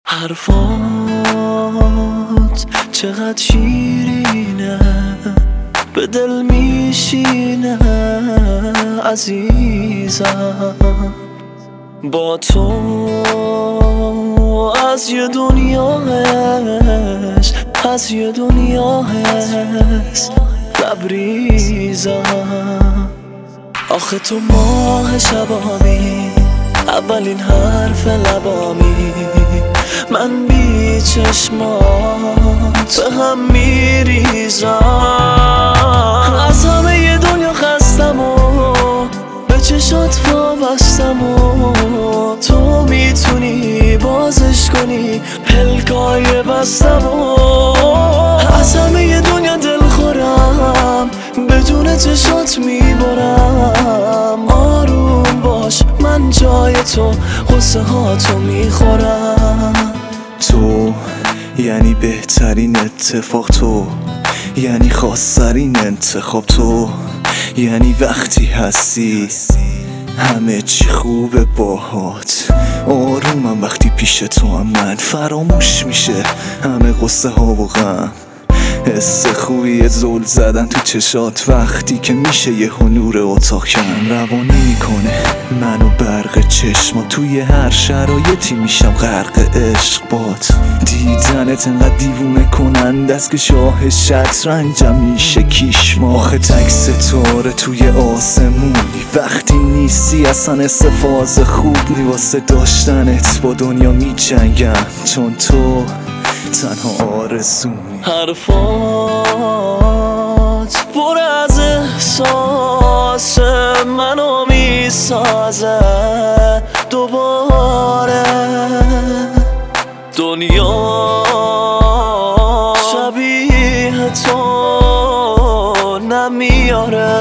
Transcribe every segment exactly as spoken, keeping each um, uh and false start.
حرفات چقدر شیرینه، به دل میشینه عزیزم. با تو از یه دنیا هست، از یه دنیا هست لبریزم. آخه تو ماه شبامی، اولین حرف لبامی، من بی چشمات به هم میریزم. از همه ی دنیا خستم و به چشات وابستم و تو میتونی بازش کنی پلکای بستم و از همه ی دنیا دل خورم، بدون چشات میبرم. آروم باش من جای تو غصه هاتو میخورم. تو یعنی بهترین اتفاق، تو یعنی خاصترین انتخاب، تو یعنی وقتی هستی همه چی خوبه باهات. آرومم وقتی پیش تو هم، من فراموش میشه همه غصه ها و غم. حس خوبی زل زدن تو چشات وقتی که میشه یه نور اتاق کم روانی میکنه منو برق چشما. توی هر شرایطی میشم غرق عشق بات. دیدنت انقدر دیوونه کنند است که شاه شطرنجم میشه کیشما. آخه تک ستاره توی آسمونی، وقتی نیستی اصلا استفاده خوب نی. واسه داشتنت با دنیا میجنگم، چون تو تنها آرزومی. حرفات پر از احساس منو میسازه دوباره. دنیا شبیه تو نمیاره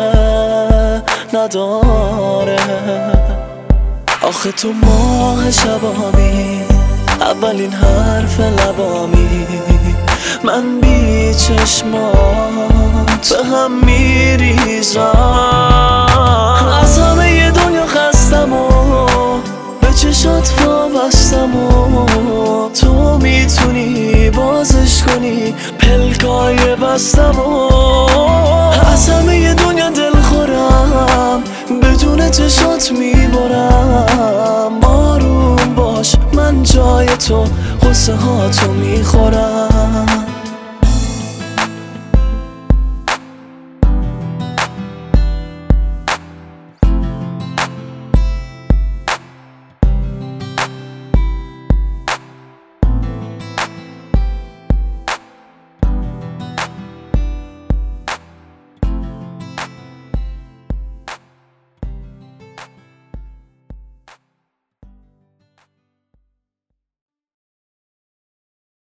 نداره. آخه تو ماه شبامی، اولین حرف لبامی، من بی چشمات به هم میریزم. از همه ی دنیا خستم و به چشات وابستم و تو میتونی بازش کنی پلکای بستم و از همه ی دنیا دل خورم، بدون چشات میبرم. آروم باش من جای تو غصه هاتو میخورم.